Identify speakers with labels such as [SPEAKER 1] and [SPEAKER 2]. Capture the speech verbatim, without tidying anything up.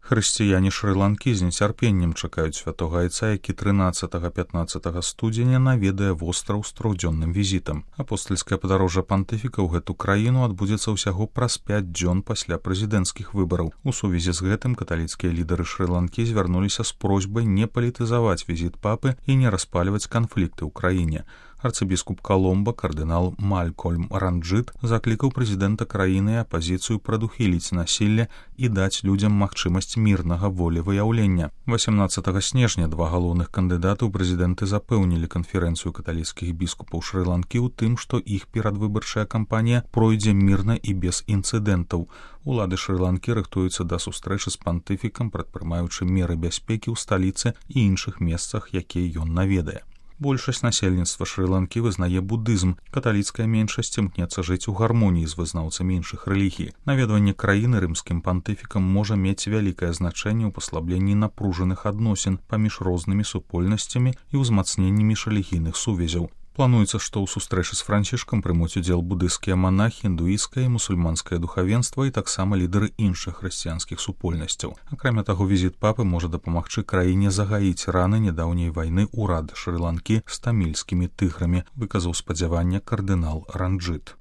[SPEAKER 1] Хрысціяне Шры-Ланкі з нецярпеннем чакаюць святога айца, які трынаццатага-пятнаццатага студзеня наведае востраў з трохдзённым візітам. Апостальскае падарожжа пантыфіка ў гэту краіну адбудзецца ўсяго праз пяць дзён пасля прэзідэнцкіх выбараў. У сувязі з гэтым каталіцкія лідары Шры-Ланкі звярнуліся з просьбай не палітызаваць візіт папы і не распальваць канфлікты ў краіне. Арцыбіскуп Каломба, кардынал Малькольм Ранджыт, заклікаў прэзідэнта краіны і апазіцыю прадухіліць насілле і даць людзям магчымасць мірнага волевыяўлення. васямнаццатага снежня два галоўных кандыдаты ў прэзідэнты запэўнілі канферэнцыю каталіцкіх біскупаў Шры-Ланкі ў тым, што іх перадвыбарчая кампанія пройдзе мірна і без інцыдэнтаў. Улады Шры-Ланкі рыхтуюцца да сустрэчы з пантыфікам, прадпрымаючы меры бяспекі ў сталіцы і іншых месцах, якія ён наведае. Большасць насельніцтва Шры-Ланкі вызнае будызм. Каталіцкая меншасць імкнецца жыць у гармоніі з вызнаўцамі іншых рэлігій. Наведванне краіны рымскім пантыфікам можа мець вялікае значэнне ў паслабленні напружаных адносін паміж рознымі супольнасцямі і ўзмацненні міжрэлігійных сувязяў. Плануецца, што ў сустрэчы з Францішкам прымуць удзел будыйскія манахі, індуісцкае і мусульманскае духавенства і таксама лідары іншых хрысціянскіх супольнасцяў. Акрамя таго, візіт папы можа дапамагчы краіне загаіць раны нядаўняй вайны ўрада Шры-Ланкі з тамільскімі тыграмі, выказаў спадзяванне кардынал Ранджыт.